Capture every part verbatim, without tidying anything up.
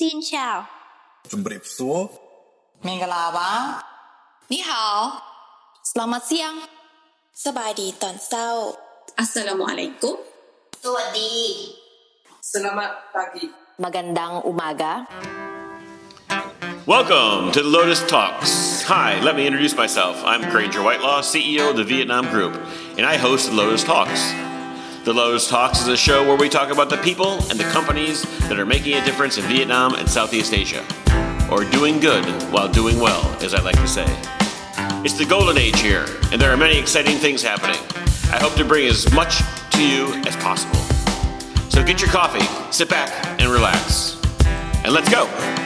Xin chào. ជំរាបសួរ Mingalawa. Ni hao. Selamat siang. សប្បាយดีตอนเช้า Assalamualaikum. สวัสดี Selamat pagi. Magandang umaga. Welcome to the Lotus Talks. Hi, let me introduce myself. I'm Granger Whitelaw, C E O of the Vietnam Group, and I host the Lotus Talks. The Lotus Talks is a show where we talk about the people and the companies that are making a difference in Vietnam and Southeast Asia, or doing good while doing well, as I like to say. It's the golden age here, and there are many exciting things happening. I hope to bring as much to you as possible. So get your coffee, sit back, and relax. And let's go!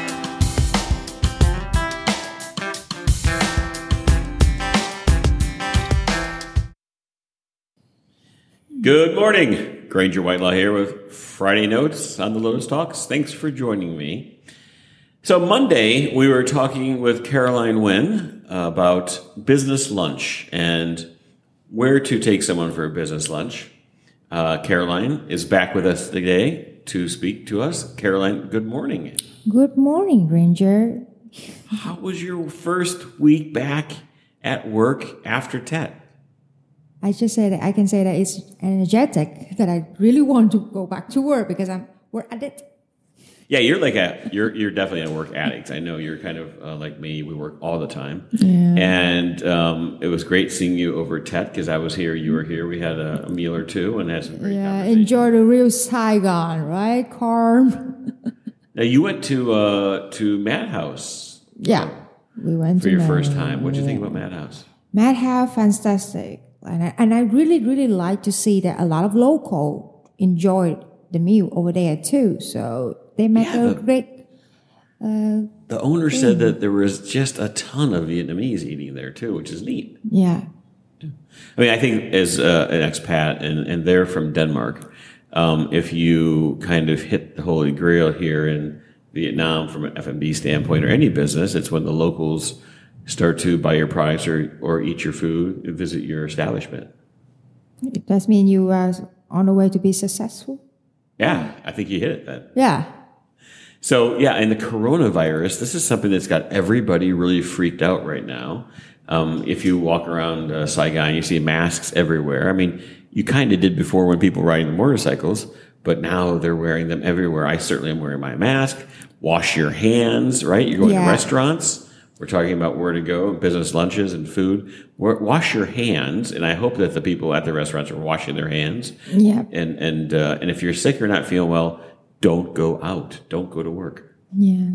Good morning. Granger Whitelaw here with Friday Notes on the Lotus Talks. Thanks for joining me. So Monday, we were talking with Caroline Nguyen about business lunch and where to take someone for a business lunch. Uh, Caroline is back with us today to speak to us. Caroline, good morning. Good morning, Granger. How was your first week back at work after T E T? I just say that I can say that it's energetic, that I really want to go back to work because I'm we're at it. Yeah, you're like a you're you're definitely a work addict. I know you're kind of uh, like me. We work all the time, Yeah. and um, it was great seeing you over T E T because I was here, you were here. We had a, a meal or two and had some great Yeah, conversation. enjoy the real Saigon, right? Calm. Now you went to uh, to Madhouse Yeah, we went for to your Mad- first time. What did you think yeah. about Madhouse? Madhouse, fantastic, and I, and I really really like to see that a lot of local enjoyed the meal over there too. So they make Yeah, a the- great. Uh, The owner said that there was just a ton of Vietnamese eating there too, which is neat. yeah, I mean, I think as uh, an expat, and, and they're from Denmark, um, if you kind of hit the holy grail here in Vietnam from an F and B standpoint or any business, it's when the locals start to buy your products or, or eat your food and visit your establishment. it does mean you are on the way to be successful. Yeah, I think you hit it then. Yeah. So, yeah, and the coronavirus, this is something that's got everybody really freaked out right now. Um, if you walk around uh, Saigon, you see masks everywhere. I mean, you kind of did before when people were riding the motorcycles, but now they're wearing them everywhere. I certainly am wearing my mask. Wash your hands, right? You're going Yeah. to restaurants. We're talking about where to go, business lunches and food. Wa- Wash your hands, and I hope that the people at the restaurants are washing their hands. Yeah. And and uh, and if you're sick or not feeling well, don't go out. Don't go to work. Yeah.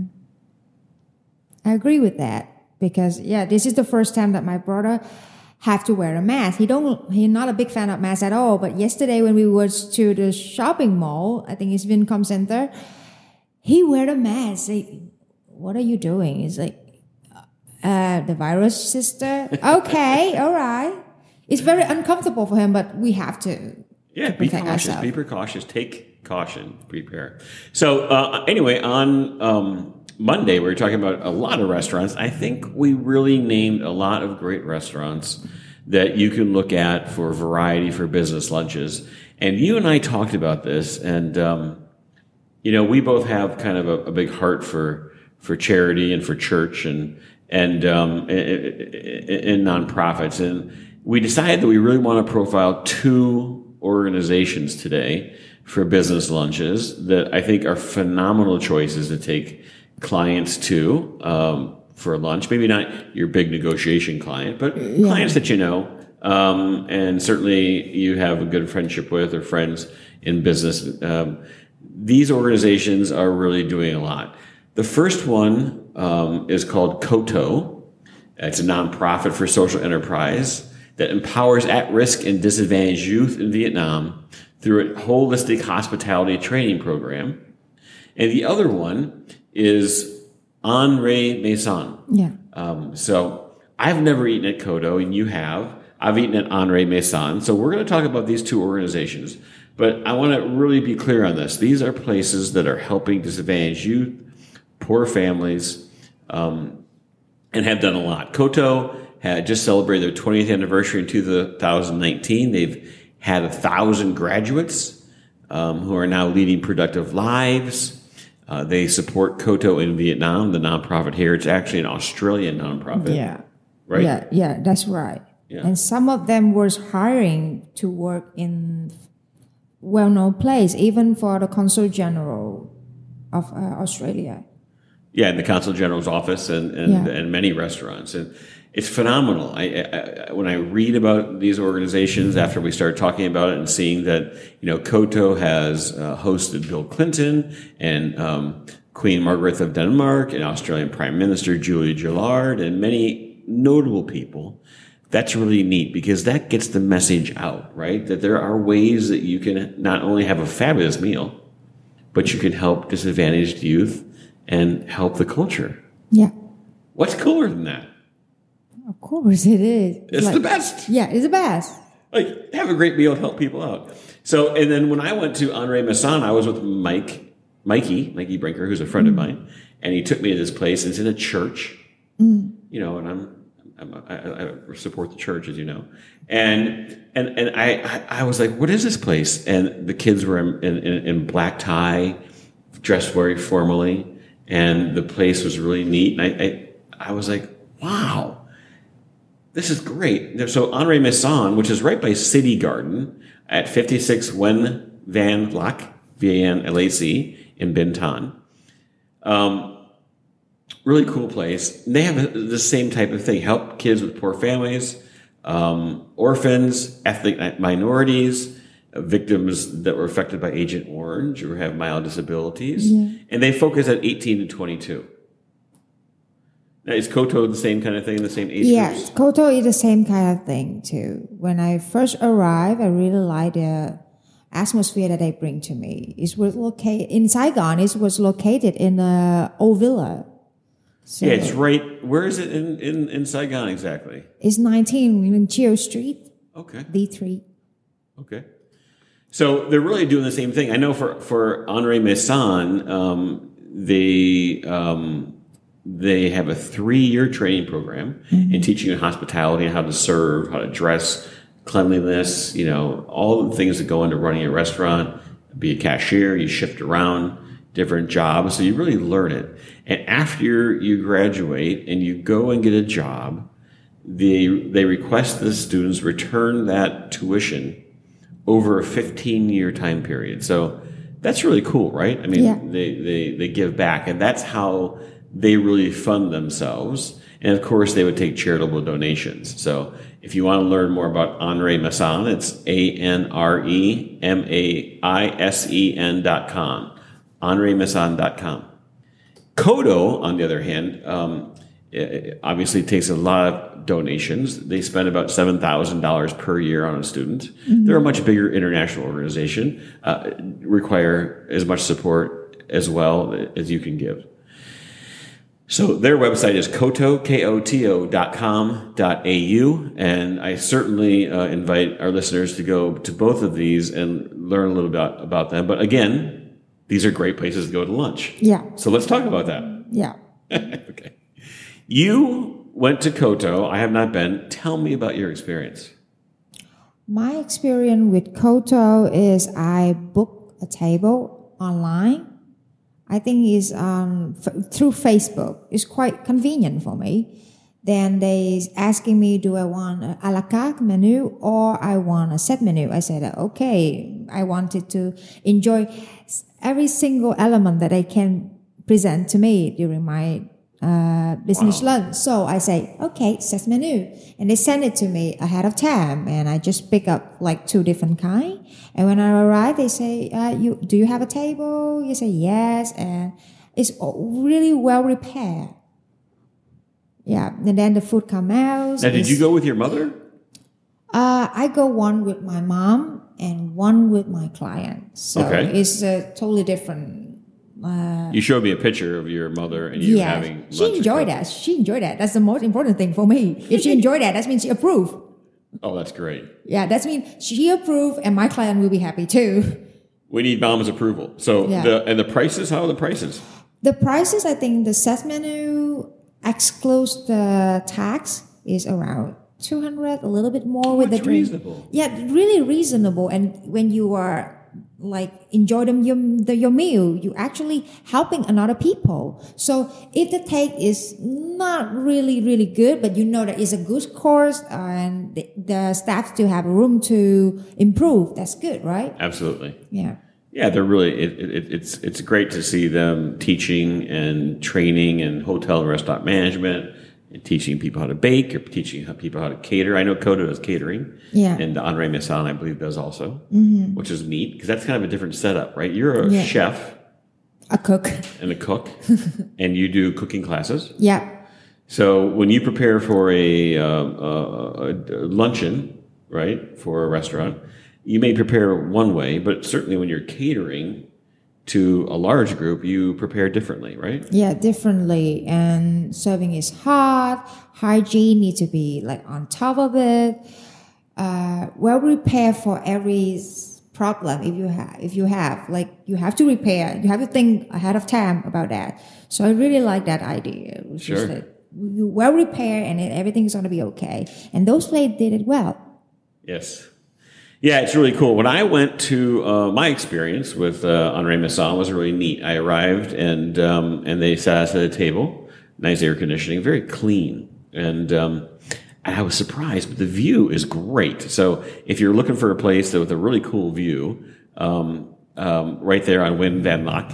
I agree with that because yeah, this is the first time that my brother have to wear a mask. He don't he's not a big fan of masks at all, but yesterday when we were to the shopping mall, I think it's Vincom Center, he wear a mask. Like, what are you doing? It's like uh the virus sister. Okay, all right. It's very uncomfortable for him, but we have to Yeah, to be protect cautious. ourselves. Be precautious. Take caution. Prepare. So uh, anyway, on um, Monday we were talking about a lot of restaurants. I think we really named a lot of great restaurants that you can look at for variety for business lunches. And you and I talked about this, and um, you know, we both have kind of a, a big heart for for charity and for church and and um, in nonprofits, and we decided that we really want to profile two organizations today for business lunches that I think are phenomenal choices to take clients to um, for lunch. Maybe not your big negotiation client, but Yeah. clients that you know, um, and certainly you have a good friendship with or friends in business. Um, these organizations are really doing a lot. The first one um, is called Koto. It's a nonprofit for social enterprise that empowers at-risk and disadvantaged youth in Vietnam through a holistic hospitality training program. And the other one is Henri Maison. Yeah. Um, so I've never eaten at Koto, and you have. I've eaten at Henri Maison. So we're going to talk about these two organizations. But I want to really be clear on this. These are places that are helping disadvantaged youth, poor families, um, and have done a lot. Koto had just celebrated their twentieth anniversary in two thousand nineteen. They've had a thousand graduates um, who are now leading productive lives. Uh, they support Koto in Vietnam, the nonprofit here. It's actually an Australian nonprofit. Yeah. Right? Yeah, yeah, that's right. Yeah. And some of them was hiring to work in well-known place, even for the Consul General of uh, Australia. Yeah, in the Consul General's office and and, Yeah. and many restaurants. And it's phenomenal. I, I, when I read about these organizations after we started talking about it and seeing that, you know, Koto has uh, hosted Bill Clinton and um, Queen Margaret of Denmark and Australian Prime Minister Julia Gillard and many notable people. That's really neat because that gets the message out, right? That there are ways that you can not only have a fabulous meal, but you can help disadvantaged youth and help the culture. Yeah, What's cooler than that? of course it is. It's Like- the best. Yeah, it's the best. Like, have a great meal and help people out. So, and then when I went to Henri Masson, I was with Mike, Mikey, Mikey Brinker, who's a friend of mine, and he took me to this place. It's in a church, you know, and I'm, I'm I, I support the church, as you know, and and and I I, I was like, what is this place? And the kids were in, in, in black tie, dressed very formally, and the place was really neat. And I I, I was like, wow. This is great. So Henri Masson, which is right by City Garden at fifty-six Wen Van Lac, V A N L A C, in Bintan. Um, really cool place. They have the same type of thing. Help kids with poor families, um, orphans, ethnic minorities, uh, victims that were affected by Agent Orange or have mild disabilities. Yeah. And they focus at eighteen to twenty-two. Now, is Koto the same kind of thing, the same age Yeah, groups? Koto is the same kind of thing too. When I first arrived, I really liked the atmosphere that they bring to me. It was located in Saigon. It was located in a old villa. So Yeah, it's right. Where is it in, in, in Saigon exactly? It's nineteen in Chio Street, Okay. D three. Okay. So they're really doing the same thing. I know for, for Henri Masson, um, they, um, they have a three-year training program in teaching you hospitality and how to serve, how to dress, cleanliness, you know, all the things that go into running a restaurant. Be a cashier, you shift around different jobs, so you really learn it. And after you graduate and you go and get a job, they they request the students return that tuition over a fifteen-year time period. So that's really cool, right? I mean, Yeah. they, they, they give back, and that's how they really fund themselves. And of course, they would take charitable donations. So if you want to learn more about Henri Masson, it's A N R E M A I S E N dot com, henri masson dot com. Koto, on the other hand, um, it obviously takes a lot of donations. They spend about seven thousand dollars per year on a student. Mm-hmm. They're a much bigger international organization, uh, require as much support as well as you can give. So their website is koto, K O T O dot com dot A U, and I certainly uh, invite our listeners to go to both of these and learn a little bit about them. But again, these are great places to go to lunch. Yeah. So let's talk about that. Yeah. Okay. You went to Koto. I have not been. Tell me about your experience. My experience with Koto is I book a table online. I think it's um, f- through Facebook. It's quite convenient for me. Then they asking me, do I want a a la carte menu or I want a set menu? I said, okay, I wanted to enjoy every single element that they can present to me during my uh, business Wow. lunch. So I say, okay, set menu. And they send it to me ahead of time. And I just pick up like two different kind. And when I arrive, they say, uh, "You do you have a table?" You say, yes. And it's really well prepared. Yeah. And then the food come out. Now, did It's- you go with your mother? uh, I go one with my mom and one with my client. So Okay. it's a totally different. Uh, You showed me a picture of your mother and you yeah, having lunch. she with enjoyed her. that. She enjoyed that. That's the most important thing for me. If she enjoyed that, that means she approved. Oh, that's great. Yeah, that means she approved, and my client will be happy too. We need mom's approval. So Yeah. the and the prices. How are the prices? The prices, I think, the set menu excludes the tax is around two hundred, a little bit more with that's the drink. reasonable. Yeah, really reasonable. And when you are like enjoy them your, the, your meal. You actually helping another people. So if the take is not really really good, but you know that it's a good course and the, the staff still have room to improve, that's good, right? Absolutely. Yeah. Yeah, they're really. It, it, it's it's great to see them teaching and training and hotel and restaurant management. And teaching people how to bake or teaching how people how to cater. I know Koto does catering. Yeah. And Andre Messan, I believe, does also, mm-hmm. which is neat because that's kind of a different setup, right? You're a yeah. chef. A cook. And a cook. And you do cooking classes. Yeah. So when you prepare for a, um, a, a luncheon, right, for a restaurant, you may prepare one way, but certainly when you're catering to a large group, you prepare differently, right? Yeah, differently. And serving is hard. Hygiene needs to be like on top of it. Uh, well prepared for every problem. If you have, if you have, like you have to repair. You have to think ahead of time about that. So I really like that idea. Which sure. is that you well prepare and it, everything's going to be okay. And those places did it well. Yes. Yeah, it's really cool. When I went to uh, my experience with uh, Andre Messan was really neat. I arrived and um, and they sat us at a table, nice air conditioning, very clean, and um, and I was surprised. But the view is great. So if you're looking for a place with a really cool view, um, um, right there on Wyn Van Lock,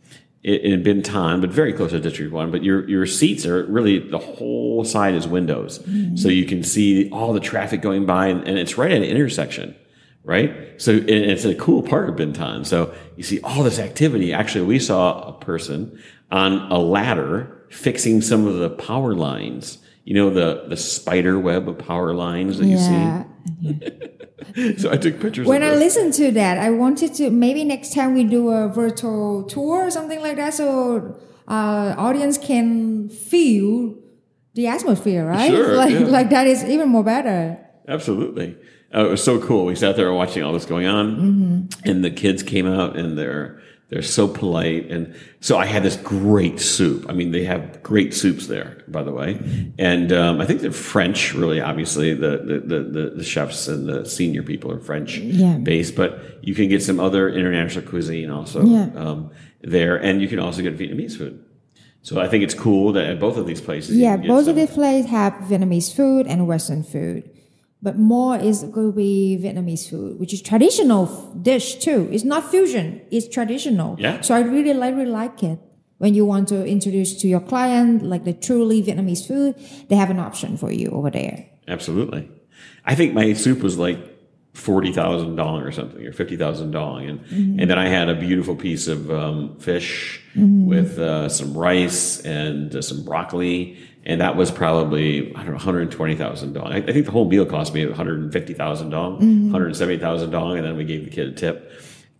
in Binh Thanh, but very close to District One. But your your seats are really the whole side is windows, mm-hmm. so you can see all the traffic going by, and, and it's right at an intersection. Right? So it's a cool part of Binh Thanh. So you see all this activity. Actually, we saw a person on a ladder fixing some of the power lines. You know, the, the spider web of power lines that yeah. you see? So I took pictures when of I this. listened to that, I wanted to, maybe next time we do a virtual tour or something like that so uh audience can feel the atmosphere, right? Sure, like, yeah. like that is even more better. Absolutely. Uh, it was so cool. We sat there watching all this going on, mm-hmm. and the kids came out, and they're they're so polite. And so I had this great soup. I mean, they have great soups there, by the way. And um, I think they're French, really. Obviously, the the, the the chefs and the senior people are French yeah. based, but you can get some other international cuisine also yeah. um, there, and you can also get Vietnamese food. So I think it's cool that at both of these places, yeah, you can get both some. of these places have Vietnamese food and Western food. But more is going to be Vietnamese food, which is traditional dish too. It's not fusion; it's traditional. Yeah. So I really, like, really like it. When you want to introduce to your client like the truly Vietnamese food, they have an option for you over there. Absolutely. I think my soup was like forty thousand dong or something, or fifty thousand dong, and mm-hmm. and then I had a beautiful piece of um, fish mm-hmm. with uh, some rice and uh, some broccoli. And that was probably, I don't know, one hundred twenty thousand dong. I, I think the whole meal cost me one hundred fifty thousand dong, mm-hmm. one hundred seventy thousand dong, and then we gave the kid a tip.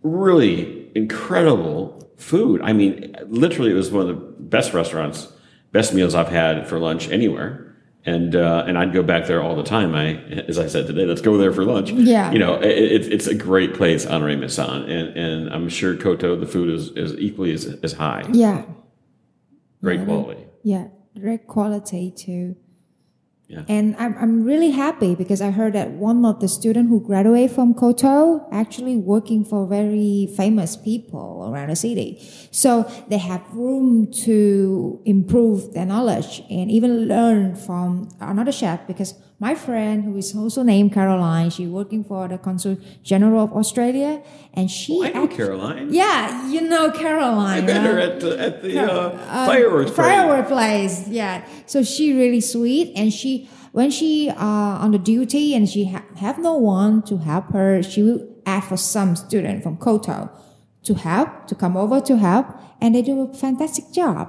Really incredible food. I mean, literally, it was one of the best restaurants, best meals I've had for lunch anywhere. And uh, and I'd go back there all the time. I, as I said today, let's go there for lunch. Yeah. You know, it, it's a great place, Andre Messan. And, and I'm sure Koto, the food is, is equally as, as high. Yeah. Great yeah. quality. Yeah. Great quality too. Yeah. And I'm I'm really happy because I heard that one of the students who graduated from Koto actually working for very famous people around the city. So they have room to improve their knowledge and even learn from another chef, because my friend, who is also named Caroline, she's working for the Consul General of Australia, and she. Oh, I know actually, Caroline. Yeah, you know Caroline. I met her right? at the, at the Car- uh, uh, fireworks party. Firework place, yeah. So she really sweet, and she when she uh on the duty and she ha- have no one to help her, she will ask for some student from Koto to help, to come over to help, and they do a fantastic job.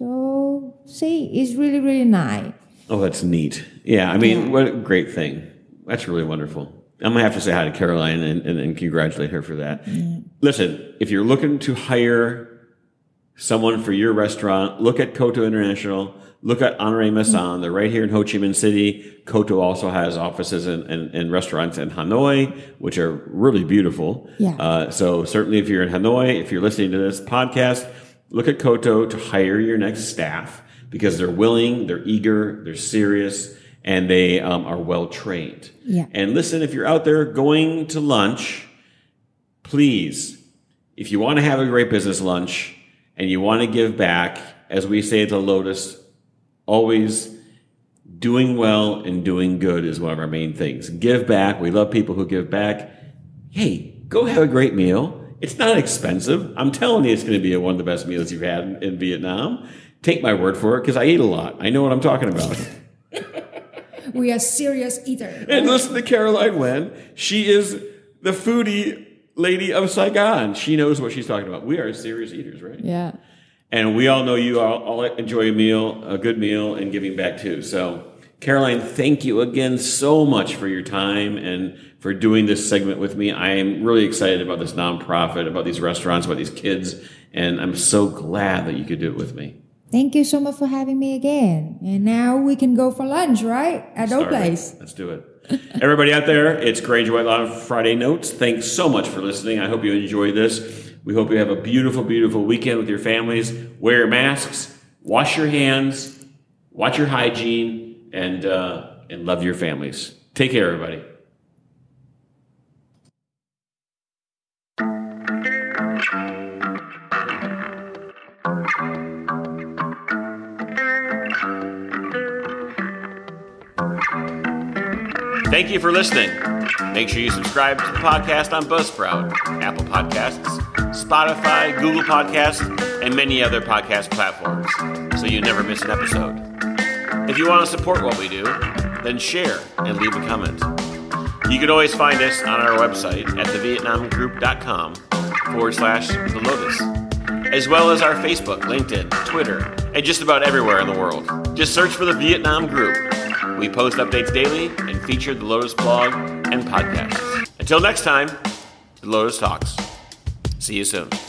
So see, it's really really nice. Oh, that's neat. Yeah, I mean, Yeah. what a great thing. That's really wonderful. I'm going to have to say hi to Caroline and, and, and congratulate her for that. Yeah. Listen, if you're looking to hire someone for your restaurant, look at Koto International. Look at Andre Messan. They're right here in Ho Chi Minh City. Koto also has offices and, and, and restaurants in Hanoi, which are really beautiful. Yeah. Uh, so certainly if you're in Hanoi, if you're listening to this podcast, look at Koto to hire your next staff, because they're willing, they're eager, they're serious, and they um, are well trained. Yeah. And listen, if you're out there going to lunch, please if you want to have a great business lunch and you want to give back, as we say at the Lotus, always doing well and doing good is one of our main things. Give back. We love people who give back. Hey, go have a great meal. It's not expensive. I'm telling you, it's going to be one of the best meals you've had in, in Vietnam. Take my word for it, because I eat a lot. I know what I'm talking about. We are serious eaters. And listen to Caroline Nguyen. She is the foodie lady of Saigon. She knows what she's talking about. We are serious eaters, right? Yeah. And we all know you all, all enjoy a meal, a good meal, and giving back too. So, Caroline, thank you again so much for your time and for doing this segment with me. I am really excited about this nonprofit, about these restaurants, about these kids, and I'm so glad that you could do it with me. Thank you so much for having me again. And now we can go for lunch, right? At our Start place. It. Let's do it. Everybody out there, it's Granger White Law Friday Notes. Thanks so much for listening. I hope you enjoyed this. We hope you have a beautiful, beautiful weekend with your families. Wear your masks, wash your hands, watch your hygiene, and uh, and love your families. Take care, everybody. Thank you for listening. Make sure you subscribe to the podcast on Buzzsprout, Apple Podcasts, Spotify, Google Podcasts, and many other podcast platforms, so you never miss an episode. If you want to support what we do, then share and leave a comment. You can always find us on our website at thevietnamgroup.com forward slash The Lotus, as well as our Facebook, LinkedIn, Twitter, and just about everywhere in the world. Just search for the Vietnam Group. We post updates daily and feature the Lotus blog and podcasts. Until next time, the Lotus Talks. See you soon.